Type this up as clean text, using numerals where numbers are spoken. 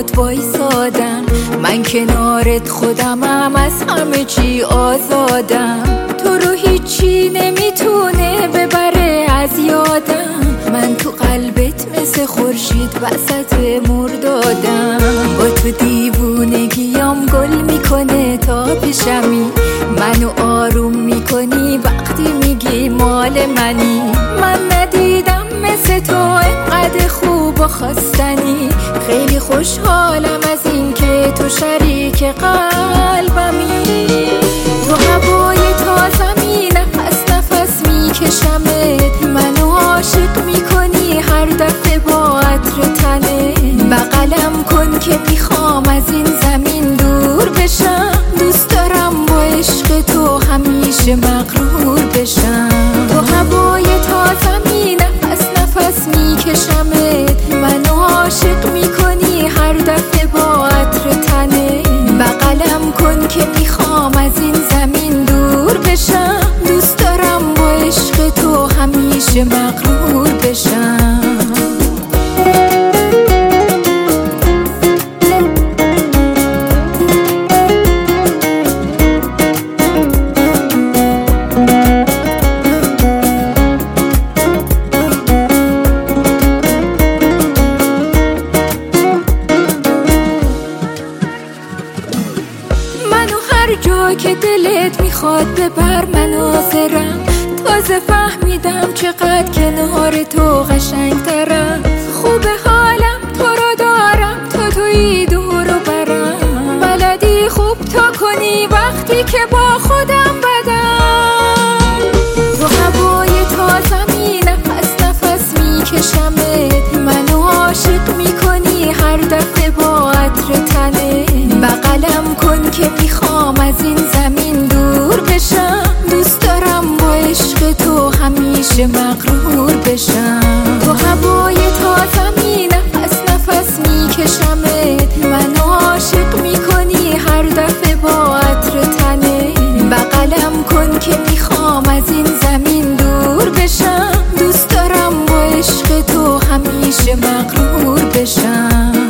باد وایسادم، من کنارت خودمم، از همه چی آزادم. تو رو هیچی نمیتونه ببره از یادم، من تو قلبت مثل خورشید وسط مردادم. با تو دیوونگیام گل میکنه تا پیشمی، منو آروم میکنی وقتی میگی مال منی. من ندیدم مثل تو اینقدر خوب و خواستنی، خیلی خوشحالم از این که تو شریک قلبمی. تو هوای تازمی، نفس نفس میکشمت، منو عاشق میکنی هر دفعه با عطر تنه. بغلم کن که میخوام از این زمین دور بشم، دوست دارم با عشق تو همیشه مغرور بشم. تو هوای تازمی، نفس نفس میکشمت، منو عاشق میکنی هر دفعه با عطر تنه. بغلم کن که میخوام از این زمین دور بشم، دوست دارم با عشق تو همیشه مغرور بشم. هر جا که دلت میخواد ببر، من حاضرم. تازه فهمیدم چقدر کنار تو قشنگترم. خوب حالم تو رو دارم، تو توی دور و برم. بلدی خوب تا کنی وقتی که با خودم بدم. تو هوای تازمی، نفس نفس میکشمت، منو عاشق میکنی هر دفعه با عطر تنه. بغلم کن که میخوام از این زمین دور بشم، دوست دارم با عشق تو همیشه مغرور بشم. تو هوای تازمی، نفس نفس میکشمت، منو عاشق میکنی هر دفعه با عطر تنه. بغلم کن که میخوام از این زمین دور بشم، دوست دارم با عشق تو همیشه مغرور بشم.